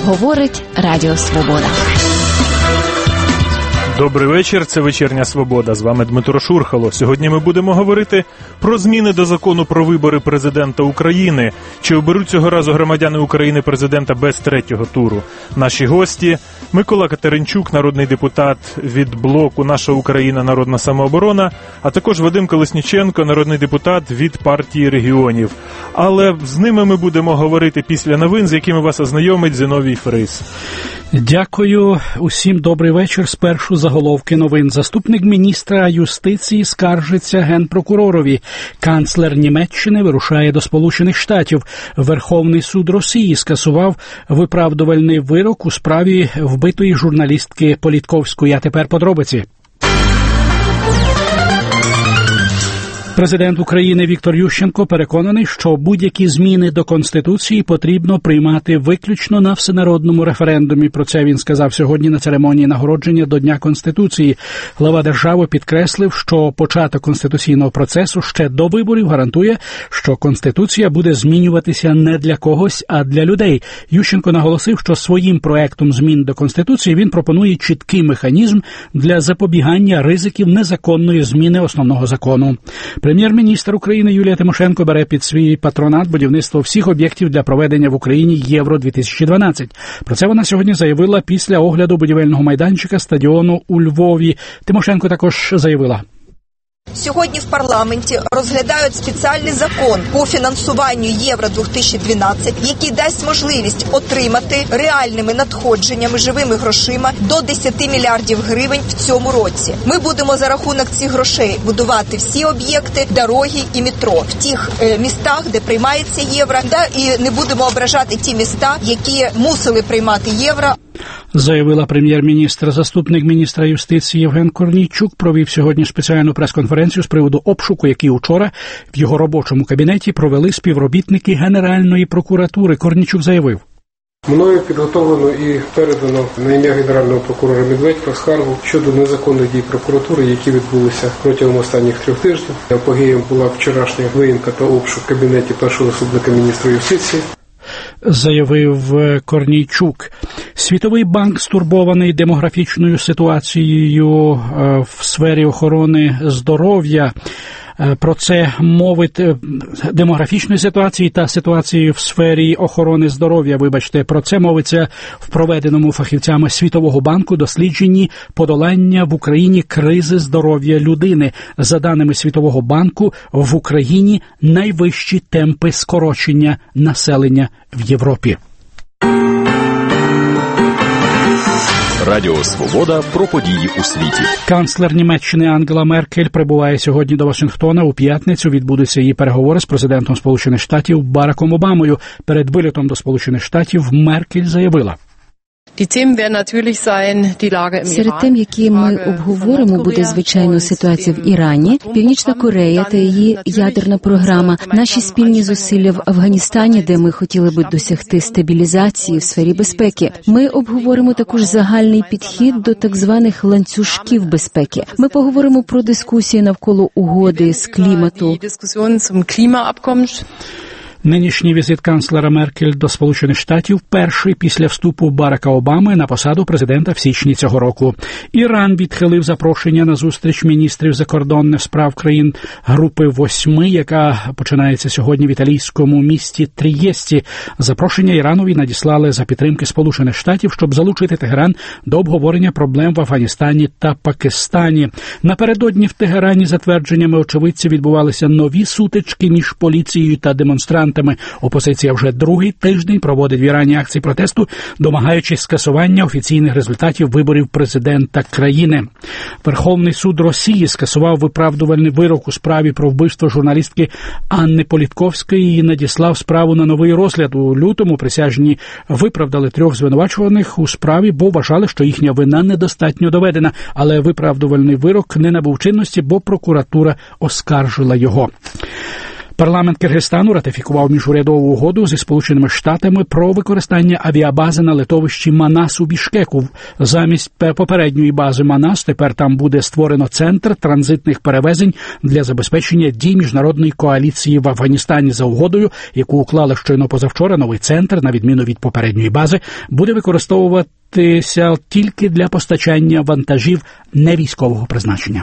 Говорить Радіо Свобода. Добрий вечір, це «Вечірня Свобода». З вами Дмитро Шурхало. Сьогодні ми будемо говорити про зміни до закону про вибори президента України. Чи оберуть цього разу громадяни України президента без третього туру? Наші гості – Микола Катеринчук, народний депутат від блоку «Наша Україна. Народна самооборона», а також Вадим Колесніченко, народний депутат від партії регіонів. Але з ними ми будемо говорити після новин, з якими вас ознайомить Зіновій Фрис. Дякую. Усім добрий вечір. Спершу заголовки новин. Заступник міністра юстиції скаржиться генпрокуророві. Канцлер Німеччини вирушає до Сполучених Штатів. Верховний суд Росії скасував виправдувальний вирок у справі вбитої журналістки Політковської. А тепер подробиці. Президент України Віктор Ющенко переконаний, що будь-які зміни до Конституції потрібно приймати виключно на всенародному референдумі. Про це він сказав сьогодні на церемонії нагородження до Дня Конституції. Глава держави підкреслив, що початок конституційного процесу ще до виборів гарантує, що Конституція буде змінюватися не для когось, а для людей. Ющенко наголосив, що своїм проектом змін до Конституції він пропонує чіткий механізм для запобігання ризиків незаконної зміни основного закону. Прем'єр-міністр України Юлія Тимошенко бере під свій патронат будівництво всіх об'єктів для проведення в Україні Євро-2012. Про це вона сьогодні заявила після огляду будівельного майданчика стадіону у Львові. Тимошенко також заявила: сьогодні в парламенті розглядають спеціальний закон по фінансуванню Євро-2012, який дасть можливість отримати реальними надходженнями, живими грошима до 10 мільярдів гривень в цьому році. Ми будемо за рахунок цих грошей будувати всі об'єкти, дороги і метро в тих містах, де приймається євро, і не будемо ображати ті міста, які мусили приймати євро. Заявила прем'єр-міністр. Заступник міністра юстиції Євген Корнійчук провів сьогодні спеціальну прес-конференцію з приводу обшуку, який учора в його робочому кабінеті провели співробітники Генеральної прокуратури. Корнійчук заявив: мною підготовлено і передано на ім'я Генерального прокурора Медведька скаргу щодо незаконних дій прокуратури, які відбулися протягом останніх 3 тижнів. Апогеєм була вчорашня виїмка та обшук в кабінеті першого заступника міністра юстиції. Заявив Корнійчук. Світовий банк стурбований демографічною ситуацією в сфері охорони здоров'я. Про це мовить демографічної ситуації та ситуації в сфері охорони здоров'я. Про це мовиться в проведеному фахівцями Світового банку дослідженні подолання в Україні кризи здоров'я людини. За даними Світового банку, в Україні найвищі темпи скорочення населення в Європі. Радіо «Свобода» про події у світі. Канцлер Німеччини Ангела Меркель прибуває сьогодні до Вашингтона. У п'ятницю відбудуться її переговори з президентом Сполучених Штатів Бараком Обамою. Перед вилітом до Сполучених Штатів Меркель заявила: серед тем, які ми обговоримо, буде, звичайно, ситуація в Ірані, Північна Корея та її ядерна програма, наші спільні зусилля в Афганістані, де ми хотіли би досягти стабілізації в сфері безпеки. Ми обговоримо також загальний підхід до так званих ланцюжків безпеки. Ми поговоримо про дискусії навколо угоди з клімату. Нинішній візит канцлера Меркель до Сполучених Штатів перший після вступу Барака Обами на посаду президента в січні цього року. Іран відхилив запрошення на зустріч міністрів закордонних справ країн групи 8, яка починається сьогодні в італійському місті Трієсті. Запрошення Іранові надіслали за підтримки Сполучених Штатів, щоб залучити Тегеран до обговорення проблем в Афганістані та Пакистані. Напередодні в Тегерані, за твердженнями очевидців, відбувалися нові сутички між поліцією та демонстрантами. Опозиція вже другий тиждень проводить в Ірані акції протесту, домагаючись скасування офіційних результатів виборів президента країни. Верховний суд Росії скасував виправдувальний вирок у справі про вбивство журналістки Анни Політковської і надіслав справу на новий розгляд. У лютому присяжні виправдали 3 звинувачуваних у справі, бо вважали, що їхня вина недостатньо доведена, але виправдувальний вирок не набув чинності, бо прокуратура оскаржила його. Парламент Киргизстану ратифікував міжурядову угоду зі Сполученими Штатами про використання авіабази на литовищі Манас у Бішкеку. Замість попередньої бази Манас тепер там буде створено центр транзитних перевезень для забезпечення дій міжнародної коаліції в Афганістані. За угодою, яку уклали щойно позавчора, новий центр, на відміну від попередньої бази, буде використовуватися тільки для постачання вантажів невійськового призначення.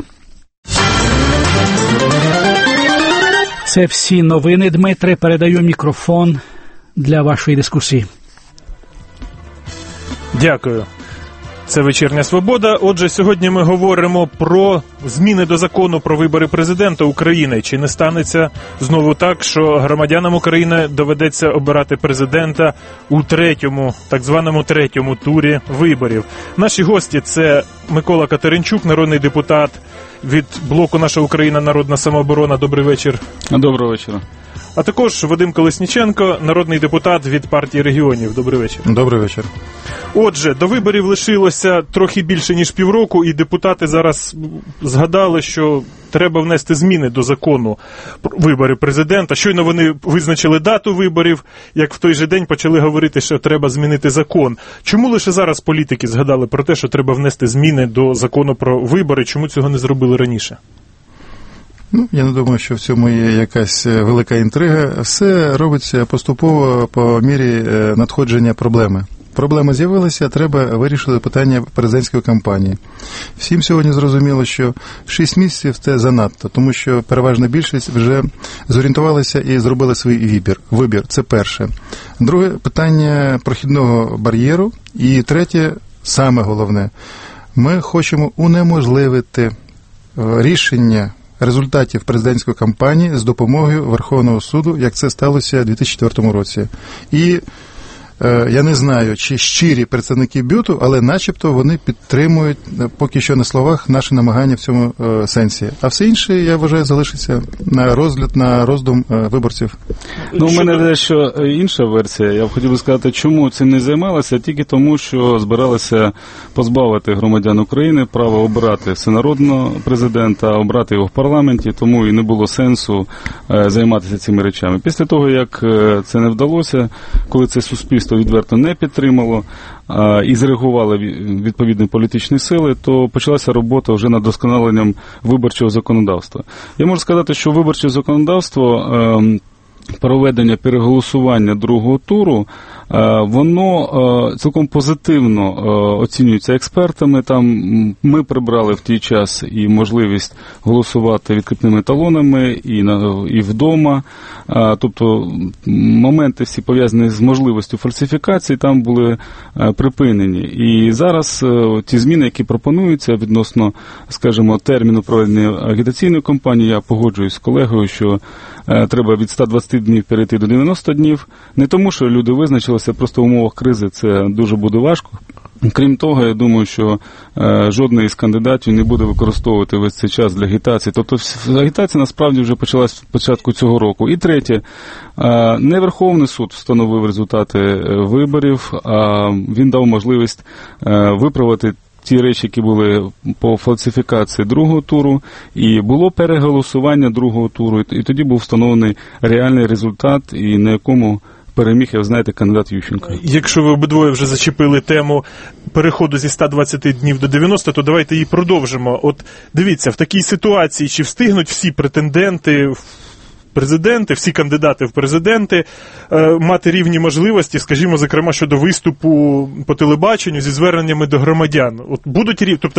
Це всі новини, Дмитре. Передаю мікрофон для вашої дискусії. Дякую. Це «Вечірня Свобода». Отже, сьогодні ми говоримо про зміни до закону про вибори президента України. Чи не станеться знову так, що громадянам України доведеться обирати президента у так званому третьому турі виборів? Наші гості – це Микола Катеринчук, народний депутат від блоку «Наша Україна. Народна самооборона». Добрий вечір. Доброго вечора. А також Вадим Колесніченко, народний депутат від партії регіонів. Добрий вечір. Добрий вечір. Отже, до виборів лишилося трохи більше, ніж півроку, і депутати зараз згадали, що треба внести зміни до закону про вибори президента. Щойно вони визначили дату виборів, як в той же день почали говорити, що треба змінити закон. Чому лише зараз політики згадали про те, що треба внести зміни до закону про вибори? Чому цього не зробили раніше? Я не думаю, що в цьому є якась велика інтрига. Все робиться поступово по мірі надходження проблеми. Проблема з'явилася, треба вирішити питання президентської кампанії. Всім сьогодні зрозуміло, що 6 місяців – це занадто, тому що переважна більшість вже зорієнтувалася і зробила свій вибір. Це перше. Друге – питання прохідного бар'єру. І третє, саме головне, ми хочемо унеможливити рішення результатів президентської кампанії з допомогою Верховного суду, як це сталося у 2004 році. І я не знаю, чи щирі представники БЮТу, але начебто вони підтримують поки що на словах наші намагання в цьому сенсі. А все інше, я вважаю, залишиться на розгляд, на роздум виборців. У мене дещо інша версія. Я б хотів би сказати, чому цим не займалися, тільки тому, що збиралися позбавити громадян України права обирати всенародного президента, обрати його в парламенті, тому і не було сенсу займатися цими речами. Після того, як це не вдалося, коли це суспільство відверто не підтримало і зреагували відповідні політичні сили, то почалася робота вже над вдосконаленням виборчого законодавства. Я можу сказати, що виборче законодавство, проведення переголосування другого туру, воно цілком позитивно оцінюється експертами. Там ми прибрали в той час і можливість голосувати відкритими талонами і вдома. Тобто моменти всі пов'язані з можливістю фальсифікації там були припинені. І зараз ті зміни, які пропонуються відносно, скажімо, терміну проведення агітаційної кампанії, я погоджуюсь з колегою, що треба від 120 днів перейти до 90 днів. Не тому, що люди визначилися, просто в умовах кризи це дуже буде важко. Крім того, я думаю, що жодний із кандидатів не буде використовувати весь цей час для агітації. Тобто агітація насправді вже почалась з початку цього року. І третє, не Верховний суд встановив результати виборів, а він дав можливість виправити ті речі, які були по фальсифікації другого туру, і було переголосування другого туру, і тоді був встановлений реальний результат, і на якому переміг, як знаєте, кандидат Ющенко. Якщо ви обидвоє вже зачепили тему переходу зі 120 днів до 90, то давайте її продовжимо. От дивіться, в такій ситуації, чи встигнуть всі претенденти в президенти, всі кандидати в президенти мати рівні можливості, скажімо, зокрема, щодо виступу по телебаченню зі зверненнями до громадян. От будуть рівні, тобто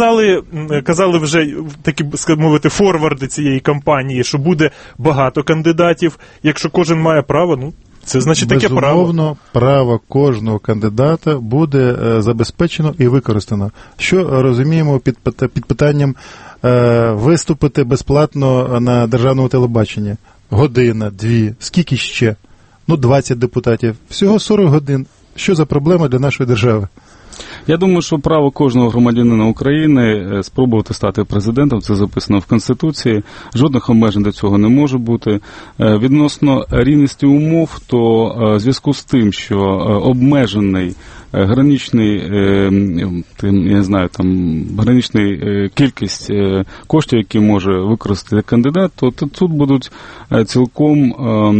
казали вже такі, скажімо мовити, форварди цієї кампанії, що буде багато кандидатів, якщо кожен має право, це значить таке право. Безумовно, право кожного кандидата буде забезпечено і використано. Що розуміємо під питанням виступити безплатно на державному телебаченні? Година, 2, скільки ще? 20 депутатів. Всього 40 годин. Що за проблема для нашої держави? Я думаю, що право кожного громадянина України спробувати стати президентом, це записано в Конституції, жодних обмежень до цього не може бути. Відносно рівності умов, то в зв'язку з тим, що обмежений граничний кількість коштів, які може використати кандидат, то тут будуть цілком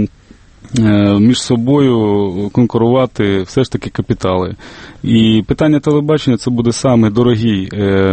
між собою конкурувати все ж таки капітали. І питання телебачення – це буде саме дорогий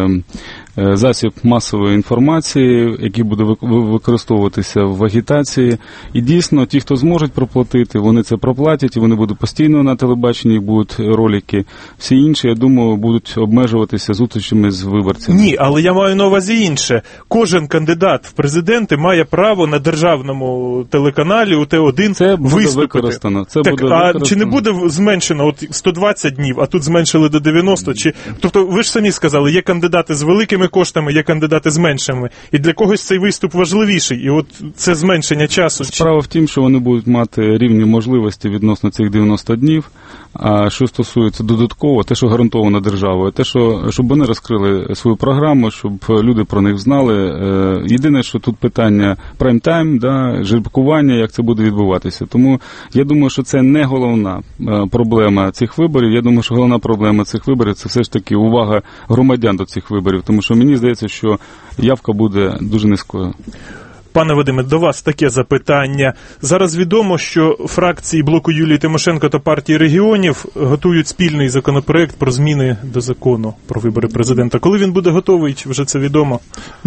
засіб масової інформації, який буде використовуватися в агітації. І дійсно, ті, хто зможуть проплатити, вони це проплатять, і вони будуть постійно на телебаченні, будуть ролики. Всі інші, я думаю, будуть обмежуватися зустрічами з виборцями. Ні, але я маю на увазі інше. Кожен кандидат в президенти має право на державному телеканалі УТ1 це буде виступити. Використано. Це так, буде використано. Чи не буде зменшено 120 днів, а тут зменшили до 90? Тобто ви ж самі сказали, є кандидати з великими коштами, є кандидати з меншими. І для когось цей виступ важливіший. І от це зменшення часу. Справа в тім, що вони будуть мати рівні можливості відносно цих 90 днів. А що стосується додатково, те, що гарантовано державою, те, щоб вони розкрили свою програму, щоб люди про них знали. Єдине, що тут питання прайм-тайм, жеребкування, як це буде відбуватися. Тому я думаю, що це не головна проблема цих виборів. Я думаю, що головна проблема цих виборів – це все ж таки увага громадян до цих виборів. Тому що мені здається, що явка буде дуже низькою. Пане Вадиме, до вас таке запитання. Зараз відомо, що фракції блоку Юлії Тимошенко та партії регіонів готують спільний законопроект про зміни до закону про вибори президента. Коли він буде готовий, чи вже це відомо?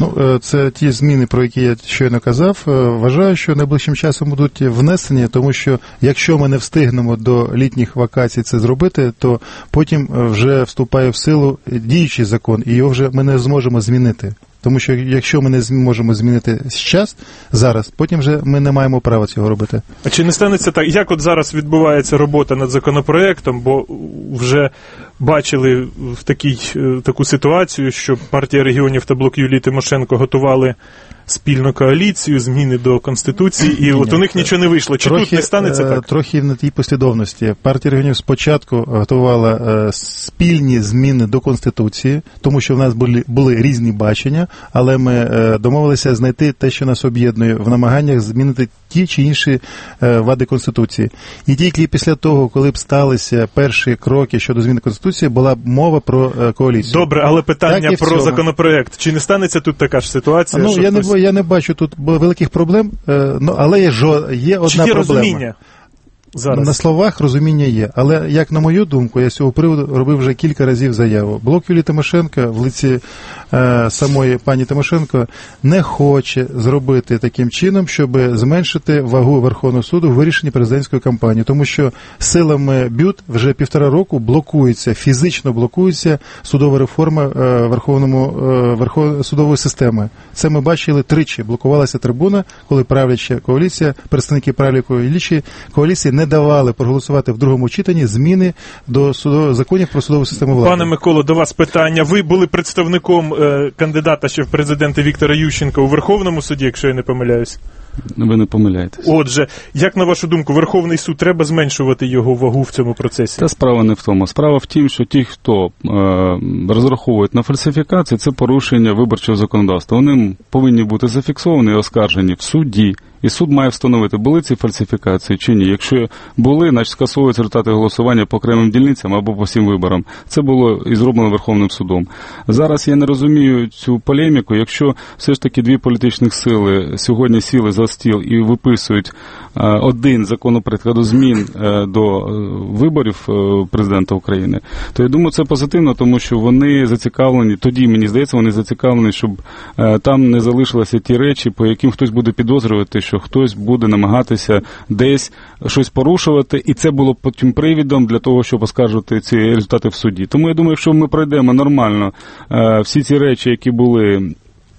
Це ті зміни, про які я щойно казав. Вважаю, що найближчим часом будуть внесені, тому що якщо ми не встигнемо до літніх вакацій це зробити, то потім вже вступає в силу діючий закон, і його вже ми не зможемо змінити. Тому що якщо ми не можемо змінити зараз, потім вже ми не маємо права цього робити. А чи не станеться так, як от зараз відбувається робота над законопроектом, бо вже бачили в таку ситуацію, що партія регіонів та блок Юлії Тимошенко готували спільну коаліцію, зміни до Конституції, і от у них нічого не вийшло. Чи тут не станеться так? Трохи на тій послідовності. Партія регіонів спочатку готувала спільні зміни до Конституції, тому що в нас були різні бачення, але ми домовилися знайти те, що нас об'єднує в намаганнях змінити ті чи інші вади Конституції. І тільки після того, коли б сталися перші кроки щодо зміни Конституції, була б мова про коаліцію. Добре, але питання про законопроект. Чи не станеться тут така ж ситуація? Я не бачу тут великих проблем, але є одна проблема. Розуміння? Зараз. На словах розуміння є, але, як на мою думку, я з цього приводу робив вже кілька разів заяву. Блок Юлії Тимошенко в лиці самої пані Тимошенко не хоче зробити таким чином, щоб зменшити вагу Верховного суду в вирішенні президентської кампанії, тому що силами БЮТ вже 1,5 року фізично блокується судова реформа судової системи. Це ми бачили тричі. Блокувалася трибуна, коли правляча коаліція, представники правлячої коаліції не давали проголосувати в другому читанні зміни до законів про судову систему влади. Пане Миколо, до вас питання. Ви були представником кандидата ще в президенти Віктора Ющенка у Верховному суді, якщо я не помиляюсь? Ви не помиляєтесь. Отже, як на вашу думку, Верховний суд треба зменшувати його вагу в цьому процесі? Та справа не в тому. Справа в тім, що ті, хто розраховують на фальсифікації, це порушення виборчого законодавства. Вони повинні бути зафіксовані і оскаржені в суді. І суд має встановити, були ці фальсифікації чи ні. Якщо були, значить скасовуються результати голосування по окремим дільницям або по всім виборам. Це було і зроблено Верховним судом. Зараз я не розумію цю полеміку. Якщо все ж таки дві політичних сили сьогодні сіли за стіл і виписують один законопроект до змін до виборів президента України, то я думаю, це позитивно, тому що вони зацікавлені, тоді, мені здається, вони зацікавлені, щоб там не залишилися ті речі, по яким хтось буде підозрювати, що хтось буде намагатися десь щось порушувати, і це було потім привідом для того, щоб оскаржувати ці результати в суді. Тому я думаю, якщо ми пройдемо нормально всі ці речі, які були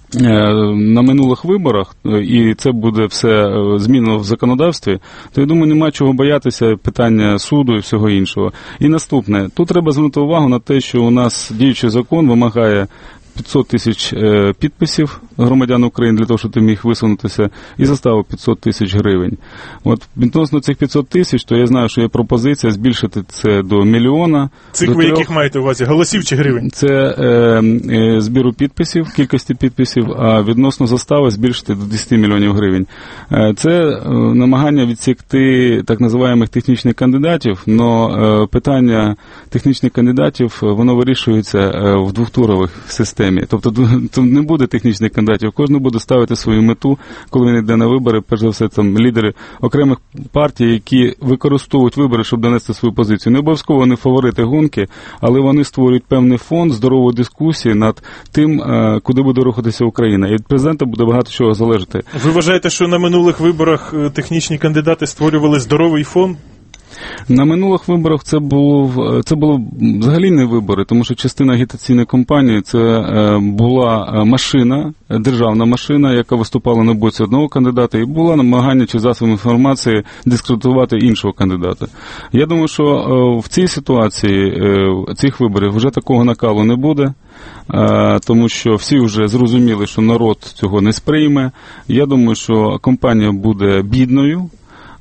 на минулих виборах, і це буде все змінено в законодавстві, то, я думаю, нема чого боятися питання суду і всього іншого. І наступне, тут треба звернути увагу на те, що у нас діючий закон вимагає 500 тисяч підписів громадян України для того, щоб ти міг висунутися, і заставу 500 тисяч гривень. От відносно цих 500 тисяч, то я знаю, що є пропозиція збільшити це до мільйона. Цих ви яких маєте у увазі? Голосів чи гривень? Це збіру підписів, кількості підписів, а відносно застави збільшити до 10 мільйонів гривень. Це намагання відсікти так називаємих технічних кандидатів, але питання технічних кандидатів, воно вирішується в двохтурових системі. Тобто не буде технічних кандидатів, кожен буде ставити свою мету, коли він йде на вибори, перш за все, там лідери окремих партій, які використовують вибори, щоб донести свою позицію. Не обов'язково вони фаворити гонки, але вони створюють певний фон здорової дискусії над тим, куди буде рухатися Україна. І від президента буде багато чого залежати. Ви вважаєте, що на минулих виборах технічні кандидати створювали здоровий фон? На минулих виборах це було взагалі не вибори, тому що частина агітаційної кампанії це була машина, державна машина, яка виступала на боці одного кандидата, і було намагання чи засобами інформації дискредитувати іншого кандидата. Я думаю, що в цій ситуації цих виборів вже такого накалу не буде, тому що всі вже зрозуміли, що народ цього не сприйме. Я думаю, що кампанія буде бідною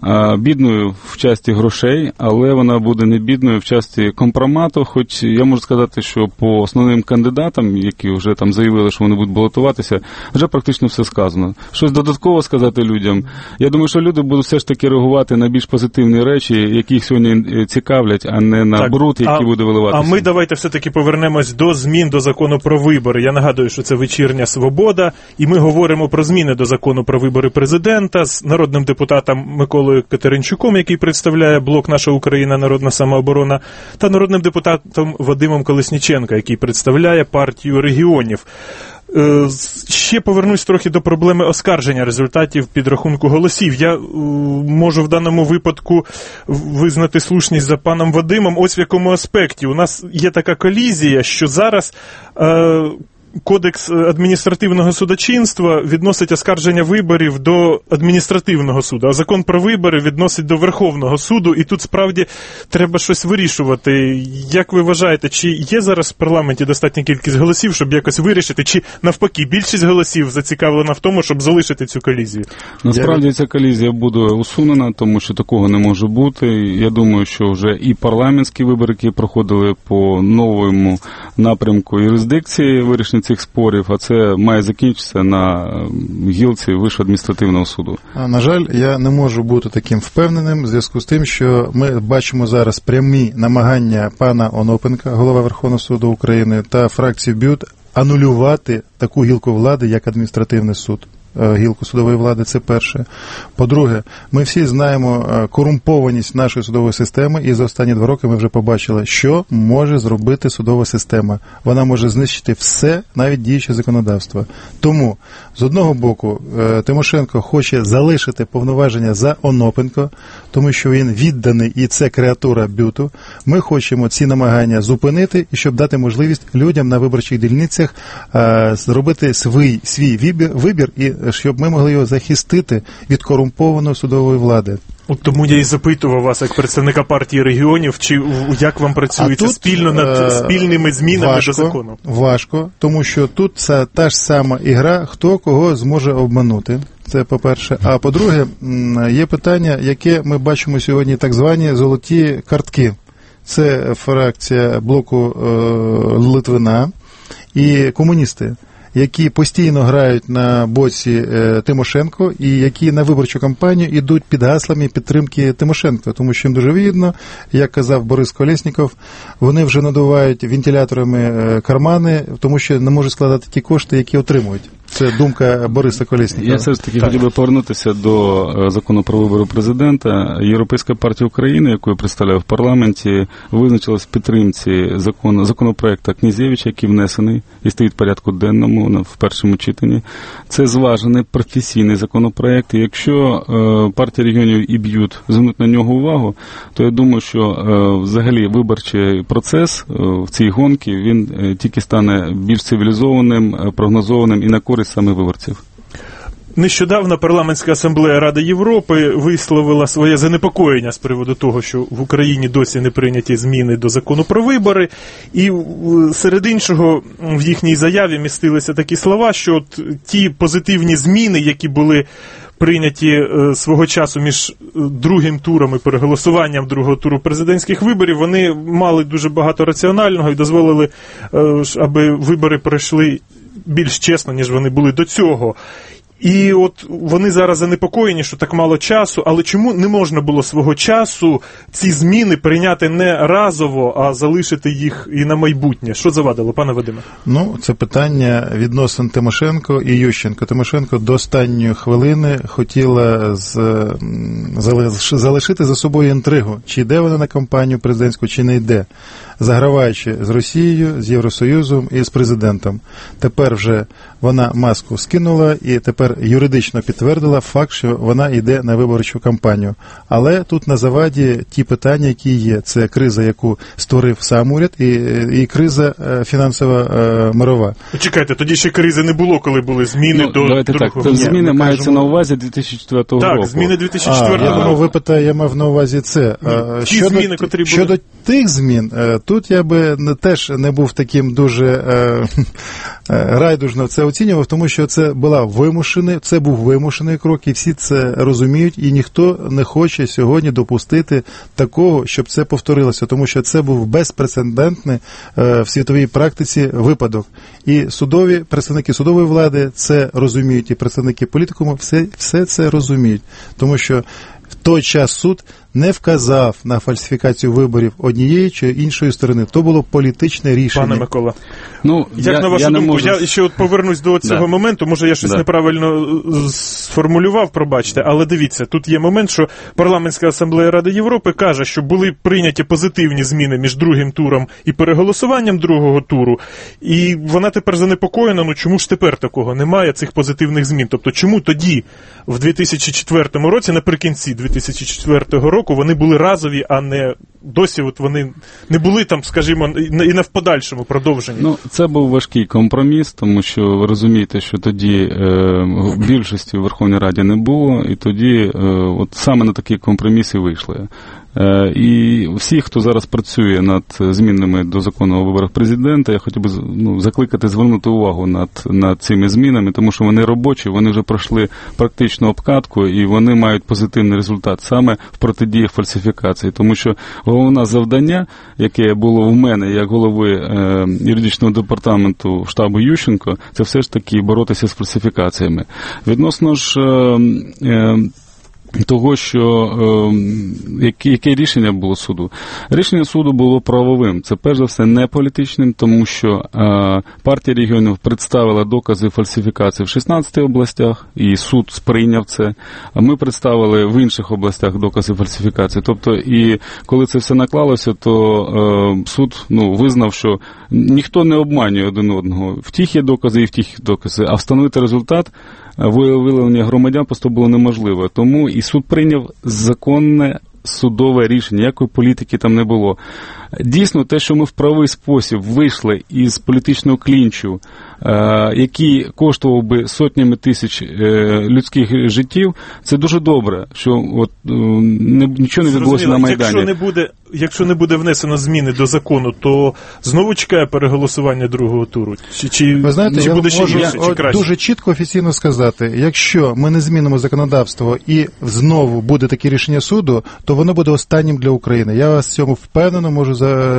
в часті грошей, але вона буде не бідною в часті компромату, хоч я можу сказати, що по основним кандидатам, які вже там заявили, що вони будуть балотуватися, вже практично все сказано. Щось додатково сказати людям. Я думаю, що люди будуть все ж таки реагувати на більш позитивні речі, які їх сьогодні цікавлять, а не на бруд, який буде виливатися. А ми давайте все-таки повернемось до змін до закону про вибори. Я нагадую, що це вечірня «Свобода», і ми говоримо про зміни до закону про вибори президента з народним депутатом Миколою Катеринчуком, який представляє блок «Наша Україна. Народна самооборона», та народним депутатом Вадимом Колесніченка, який представляє партію регіонів. Ще повернусь трохи до проблеми оскарження результатів підрахунку голосів. Я можу в даному випадку визнати слушність за паном Вадимом. Ось в якому аспекті. У нас є така колізія, що зараз Кодекс адміністративного судочинства відносить оскарження виборів до адміністративного суду, а закон про вибори відносить до Верховного суду, і тут справді треба щось вирішувати. Як ви вважаєте, чи є зараз в парламенті достатня кількість голосів, щоб якось вирішити, чи навпаки більшість голосів зацікавлена в тому, щоб залишити цю колізію? Насправді ця колізія буде усунена, тому що такого не може бути. Я думаю, що вже і парламентські вибори, які проходили по новому напрямку юрисдикції вирішення цих спорів, а це має закінчитися на гілці Вищого адміністративного суду. На жаль, я не можу бути таким впевненим в зв'язку з тим, що ми бачимо зараз прямі намагання пана Онопенка, голова Верховного суду України, та фракції БЮТ анулювати таку гілку влади, як адміністративний суд. Гілку судової влади, це перше. По-друге, ми всі знаємо корумпованість нашої судової системи, і за останні 2 роки ми вже побачили, що може зробити судова система. Вона може знищити все, навіть діюче законодавство. Тому, з одного боку, Тимошенко хоче залишити повноваження за Онопенко, тому що він відданий, і це креатура БЮТу. Ми хочемо ці намагання зупинити, і щоб дати можливість людям на виборчих дільницях зробити свій вибір, і щоб ми могли його захистити від корумпованої судової влади. От тому я і запитував вас, як представника партії регіонів, чи як вам працюється спільно над спільними змінами до закону? Важко, тому що тут це та ж сама ігра, хто кого зможе обманути. Це по-перше. А по-друге, є питання, яке ми бачимо сьогодні, так звані золоті картки. Це фракція блоку Литвина і комуністи, які постійно грають на боці Тимошенко і які на виборчу кампанію йдуть під гаслами підтримки Тимошенко, тому що їм дуже вигідно, як казав Борис Колєсніков, вони вже надувають вентиляторами кармани, тому що не можуть складати ті кошти, які отримують. Це думка Бориса Колєснікова. Я все ж таки хотів би повернутися до закону про вибори президента. Європейська партія України, яку я представляю в парламенті, визначилась в підтримці законопроекту Князевича, який внесений і стоїть в порядку денному в першому читанні. Це зважений професійний законопроект. І якщо партія регіонів і БЮТ звернуть на нього увагу, то я думаю, що взагалі виборчий процес в цій гонці, він тільки стане більш цивілізованим, прогнозованим і на користь саме виборців. Нещодавно парламентська асамблея Ради Європи висловила своє занепокоєння з приводу того, що в Україні досі не прийняті зміни до закону про вибори, і серед іншого в їхній заяві містилися такі слова, що от ті позитивні зміни, які були прийняті свого часу між другим туром і переголосуванням другого туру президентських виборів, вони мали дуже багато раціонального і дозволили, аби вибори пройшли більш чесно, ніж вони були до цього. І от вони зараз занепокоєні, що так мало часу, але чому не можна було свого часу ці зміни прийняти не разово, а залишити їх і на майбутнє? Що завадило, пане Вадиме? Ну, це питання відносин Тимошенко і Ющенко. Тимошенко до останньої хвилини хотіла залишити за собою інтригу, чи йде вона на кампанію президентську, чи не йде, заграваючи з Росією, з Євросоюзом і з президентом. Тепер вже вона маску скинула і тепер юридично підтвердила факт, що вона йде на виборчу кампанію. Але тут на заваді ті питання, які є. Це криза, яку створив сам уряд, і криза фінансова мирова. Чекайте, тоді ще кризи не було, коли були зміни до другого. Так, зміни маються на увазі 2004 року. Так, зміни 2004 року. Ви питаєте, я мав на увазі це. Зміни, котрі були... Щодо тих змін, тут я би теж не був таким дуже райдужно це оцінював, тому що це був вимушений крок, і всі це розуміють, і ніхто не хоче сьогодні допустити такого, щоб це повторилося, тому що це був безпрецедентний в світовій практиці випадок. І представники судової влади це розуміють, і представники політикуму все це розуміють, тому що в той час суд не вказав на фальсифікацію виборів однієї чи іншої сторони. То було політичне рішення. Пане Микола, як на вашу думку, я ще от повернусь до цього моменту, може я щось неправильно сформулював, пробачте, але дивіться, тут є момент, що парламентська асамблея Ради Європи каже, що були прийняті позитивні зміни між другим туром і переголосуванням другого туру, і вона тепер занепокоєна, чому ж тепер такого немає, цих позитивних змін? Тобто, чому тоді, в 2004 році, наприкінці 2004 року, вони були разові, а не досі от вони не були там, скажімо, і не в подальшому продовженні. Це був важкий компроміс, тому що ви розумієте, що тоді більшості в Верховній Раді не було, і тоді от саме на такі компроміси вийшли. І всі, хто зараз працює над змінами до закону о виборах президента, я хотів би закликати звернути увагу над цими змінами, тому що вони робочі, вони вже пройшли практичну обкатку, і вони мають позитивний результат саме в протидії фальсифікації. Тому що головне завдання, яке було в мене як голови юридичного департаменту штабу Ющенко, це все ж таки боротися з фальсифікаціями. Відносно ж того, що яке рішення було суду? Рішення суду було правовим. Це, перш за все, не політичним, тому що партія регіонів представила докази фальсифікації в 16 областях, і суд сприйняв це. Ми представили в інших областях докази фальсифікації. Тобто, і коли це все наклалося, то суд визнав, що ніхто не обманює один одного. В тих є докази і в тих є докази. А встановити результат виявлення громадян просто було неможливо. Тому і суд прийняв законне судове рішення, ніякої політики там не було. Дійсно, те, що ми в правовий спосіб вийшли із політичного клінчу, який коштував би сотнями тисяч людських життів, це дуже добре, що нічого не відбулося на Майдані. Якщо не буде внесено зміни до закону, то знову чекає переголосування другого туру? Ви знаєте, я буде можу дуже чітко офіційно сказати, якщо ми не змінимо законодавство і знову буде таке рішення суду, то воно буде останнім для України. Я вас в цьому впевнено можу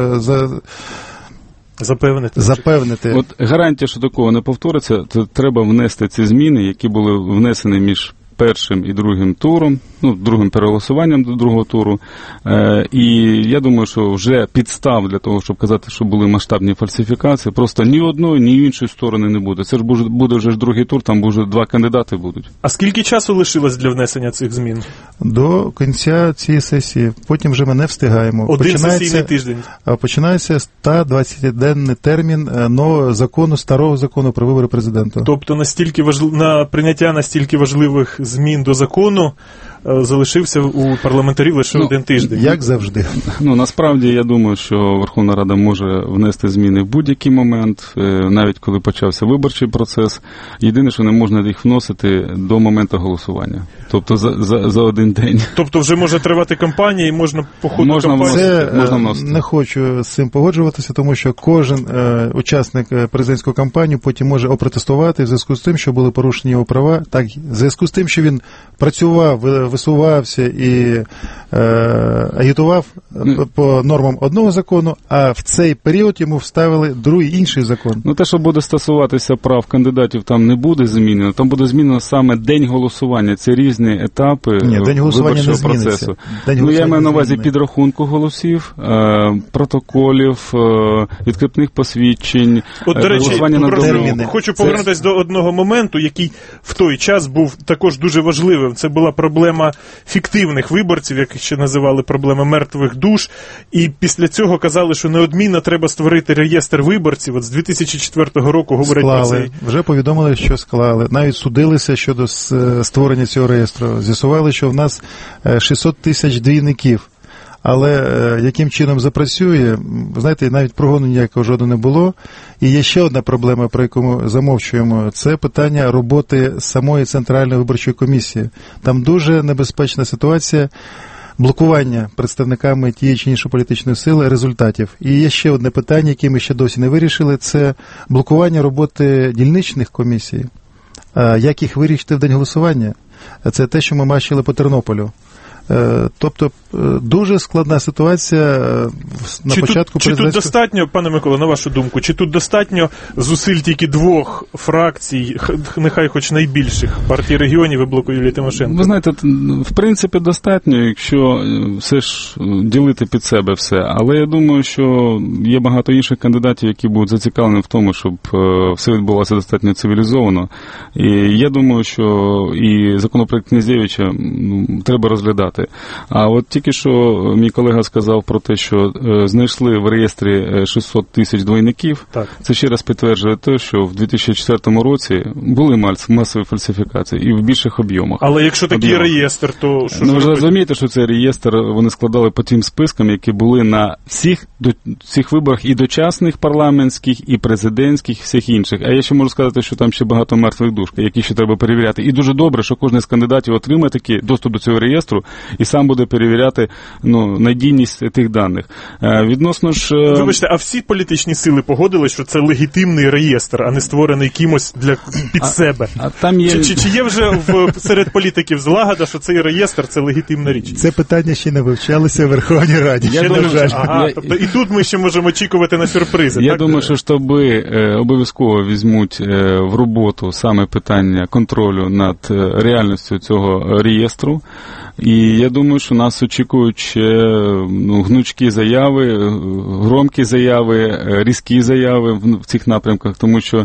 запевнити. От гарантія, що такого не повториться, то треба внести ці зміни, які були внесені між першим і другим туром, другим переголосуванням до другого туру. І я думаю, що вже підстав для того, щоб казати, що були масштабні фальсифікації, просто ні одної, ні іншої сторони не буде. Це ж буде вже другий тур, там вже 2 кандидати будуть. А скільки часу лишилось для внесення цих змін? До кінця цієї сесії. Потім вже ми не встигаємо. Один сесійний тиждень. Починається 120-денний термін старого закону про вибори президента. Тобто на прийняття настільки важливих змін до закону залишився у парламентарів лише один тиждень. Як завжди. Насправді, я думаю, що Верховна Рада може внести зміни в будь-який момент, навіть коли почався виборчий процес. Єдине, що не можна їх вносити до моменту голосування. Тобто за один день. Тобто вже може тривати кампанія і можна по ходу кампанії? Це не хочу з цим погоджуватися, тому що кожен учасник президентської кампанії потім може опротестувати в зв'язку з тим, що були порушені його права, так, в зв'язку з тим, що він працював, висувався і агітував по нормам одного закону, а в цей період йому вставили другий, інший закон. Те, що буде стосуватися прав кандидатів, там не буде змінено. Там буде змінено саме день голосування. Це різні етапи виборчого процесу. Я маю на увазі підрахунку голосів, протоколів, відкріпних посвідчень, до речі, голосування на дому. Хочу повернутися до одного моменту, який в той час був також дуже важливим. Це була проблема фіктивних виборців, як ще називали проблема мертвих душ. І після цього казали, що неодмінно треба створити реєстр виборців. От з 2004 року говорять про це. Вже повідомили, що склали. Навіть судилися щодо створення цього реєстру. З'ясували, що в нас 600 тисяч двійників. Але яким чином запрацює, знаєте, навіть прогону ніякого жодного не було. І є ще одна проблема, про яку ми замовчуємо, це питання роботи самої Центральної виборчої комісії. Там дуже небезпечна ситуація блокування представниками тієї чи іншої політичної сили результатів. І є ще одне питання, яке ми ще досі не вирішили, це блокування роботи дільничних комісій. Як їх вирішити в день голосування? Це те, що ми бачили по Тернополю. Тобто дуже складна ситуація на початку президентського... Чи тут достатньо, пане Микола, на вашу думку, чи тут достатньо зусиль тільки двох фракцій, нехай хоч найбільших, партії регіонів і блоку Юлії Тимошенко? Ви знаєте, в принципі, достатньо, якщо все ж ділити під себе все. Але я думаю, що є багато інших кандидатів, які будуть зацікавлені в тому, щоб все відбувалося достатньо цивілізовано. І я думаю, що і законопроект Князевича треба розглядати. А от тільки що мій колега сказав про те, що знайшли в реєстрі 600 тисяч двойників. Так. Це ще раз підтверджує те, що в 2004 році були масові фальсифікації і в більших об'ємах. Але якщо такий реєстр, то що ж ви розумієте, що цей реєстр вони складали по тим спискам, які були на всіх виборах і дочасних парламентських, і президентських, і всіх інших. А я ще можу сказати, що там ще багато мертвих душ, які ще треба перевіряти. І дуже добре, що кожен з кандидатів отримає такий доступ до цього реєстру і сам буде перевіряти надійність тих даних. Відносно ж... Вибачте, а всі політичні сили погодились, що це легітимний реєстр, а не створений кимось під себе? Там є... Чи є вже серед політиків злагода, що цей реєстр – це легітимна річ? Це питання ще не вивчалося в Верховній Раді. Тобто і тут ми ще можемо очікувати на сюрпризи. Я думаю, що штаби обов'язково візьмуть в роботу саме питання контролю над реальністю цього реєстру. І я думаю, що нас очікують ще гнучкі заяви, громкі заяви, різкі заяви в цих напрямках, тому що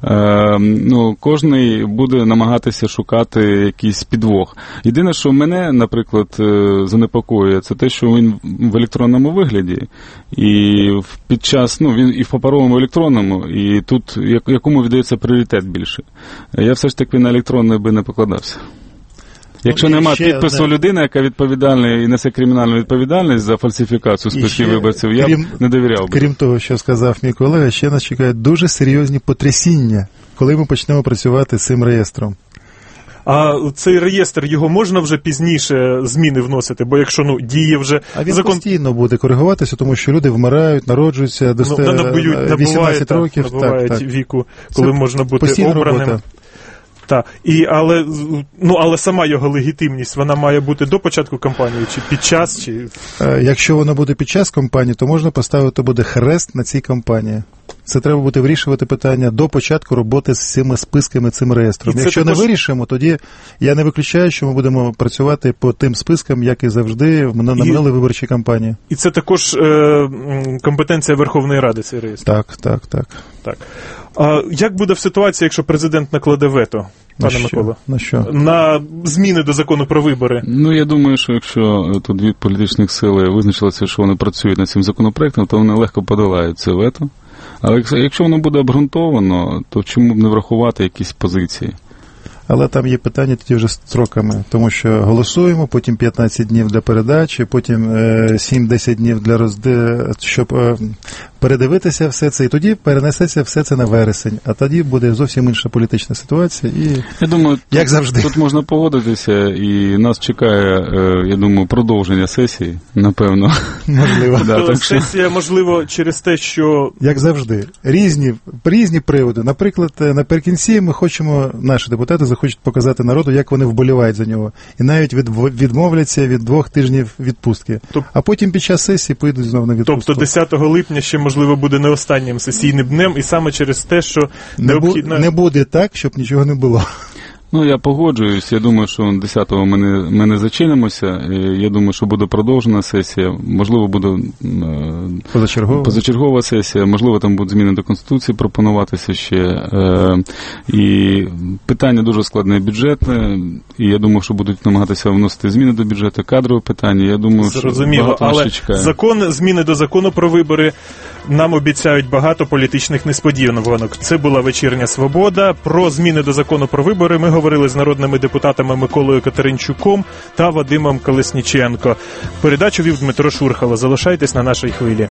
кожний буде намагатися шукати якийсь підвох. Єдине, що мене, наприклад, занепокоює, це те, що він в електронному вигляді, і під час, він і в паперовому, і електронному, і тут якому віддається пріоритет більше. Я все ж таки на електронний би не покладався. Якщо немає підпису людини, яка відповідальна і несе кримінальну відповідальність за фальсифікацію списків виборців, я б не довіряв би. Крім того, що сказав мій колега, ще нас чекають дуже серйозні потрясіння, коли ми почнемо працювати з цим реєстром. А цей реєстр, його можна вже пізніше зміни вносити? Бо якщо діє вже закон... А він постійно буде коригуватися, тому що люди вмирають, народжуються до 18 років. Набувають віку, коли можна бути обраним. Робота. Так, але сама його легітимність, вона має бути до початку кампанії, чи під час, чи... Якщо вона буде під час кампанії, то можна поставити буде хрест на цій кампанії. Це треба буде вирішувати питання до початку роботи з цими списками, цим реєстром. Якщо не вирішимо, тоді я не виключаю, що ми будемо працювати по тим спискам, як і завжди на минулій виборчій кампанії. І це також компетенція Верховної Ради, цей реєстр? Так. А як буде в ситуації, якщо президент накладе вето, пане Микола? На що? На зміни до закону про вибори? Я думаю, що якщо тут дві політичних сили визначилися, що вони працюють над цим законопроектом, то вони легко подолають це вето. Але якщо воно буде обґрунтовано, то чому б не врахувати якісь позиції? Але там є питання тоді вже з строками, тому що голосуємо, потім 15 днів для передачі, потім 7-10 днів для щоб передивитися все це, і тоді перенесеться все це на вересень, а тоді буде зовсім інша політична ситуація, і я думаю, як завжди. Тут можна погодитися, і нас чекає, я думаю, продовження сесії, напевно. Можливо. Сесія, можливо, через те, що... Як завжди. Різні приводи. Наприклад, наприкінці ми хочемо, наші депутати захочуть показати народу, як вони вболівають за нього. І навіть відмовляться від 2 тижнів відпустки. А потім під час сесії поїдуть знову на відпустку. Тобто 10 липня ще, можливо, буде не останнім сесійним днем, і саме через те, що необхідно... Не буде так, щоб нічого не було. Ну, я погоджуюсь. Я думаю, що 10-го ми не зачинимося. Я думаю, що буде продовжена сесія. Можливо, буде позачергова сесія. Можливо, там будуть зміни до Конституції пропонуватися ще. І питання дуже складне бюджетне. І я думаю, що будуть намагатися вносити зміни до бюджету, кадрове питання. Я думаю, зрозуміло, що багато ще чекає. Зміни до закону про вибори нам обіцяють багато політичних несподіванок. Це була «Вечірня Свобода». Про зміни до закону про вибори ми говорили з народними депутатами Миколою Катеринчуком та Вадимом Колесніченко. Передачу вів Дмитро Шурхало. Залишайтесь на нашій хвилі.